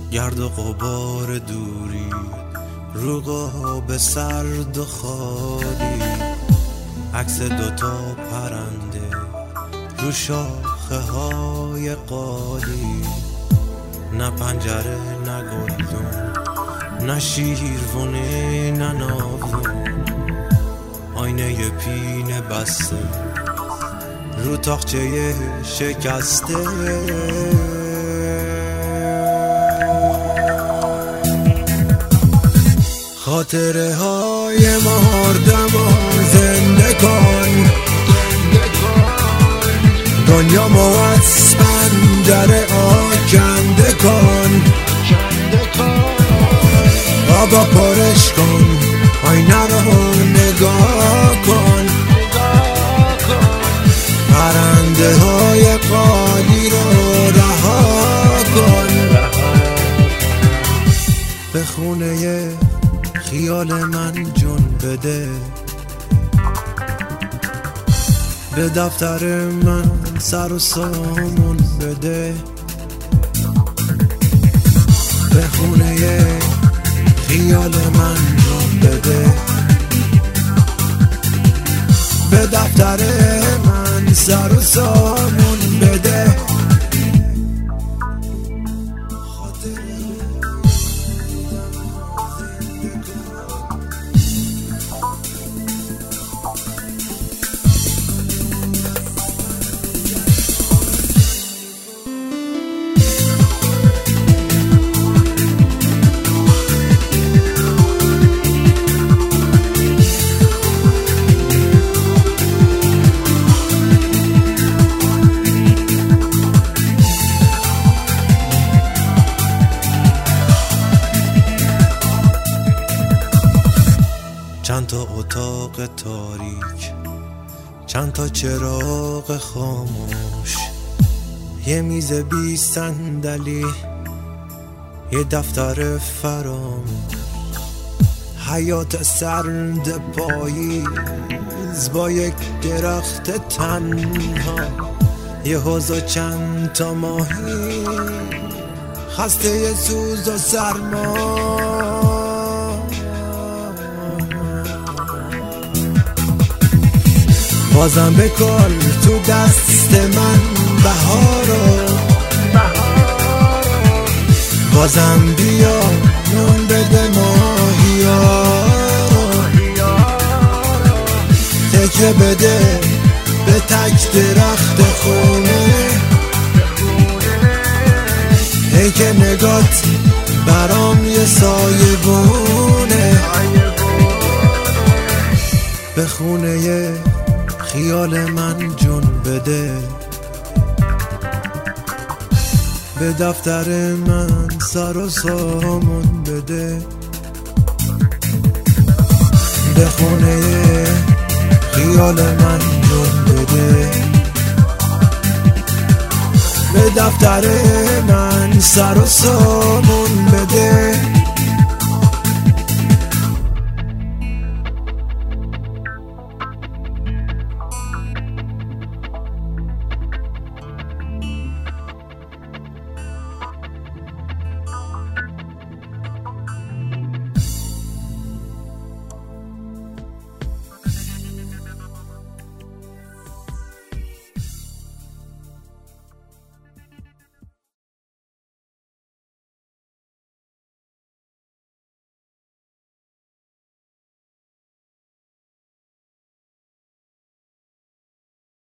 گرد و غبار دوری رو قاب سرد و خالی، عکس دوتا پرنده رو شاخه های قالی، نه پنجره نه گلدون، نه شیروونه نه ناودون، آینه پینه بسته رو تاقچه شکسته. خاطره های مردم و زنده کن، دنیا مو از پنجره آکنده کن، آبا پرش کن، آینه رو نگاه کن، پرنده های قالی رو رها کن. به خونه خیال من جون بده، به دفتر من سر و سامون بده، به خونه خیال من جون بده، به دفتر من سر و سامون بده. چند تا اتاق تاریک، چند تا چراغ خاموش، یه میز بی صندلی، یه دفتر فراموش، حیات سرد پاییز با یک درخت تنها، یه حوض و چند تا ماهی خسته ی سوز و سرما. بازم بکن تو دست من بهارو، بازم بیا نون بده ماهیارو، تکه بده به تک درخت خونه، ای که نگات برام یه سایه بونه. به خونه خیال من جون بده، به دفتر من سر و سامون بده، به خونه خیال من جون بده، به دفتر من سر و سامون بده.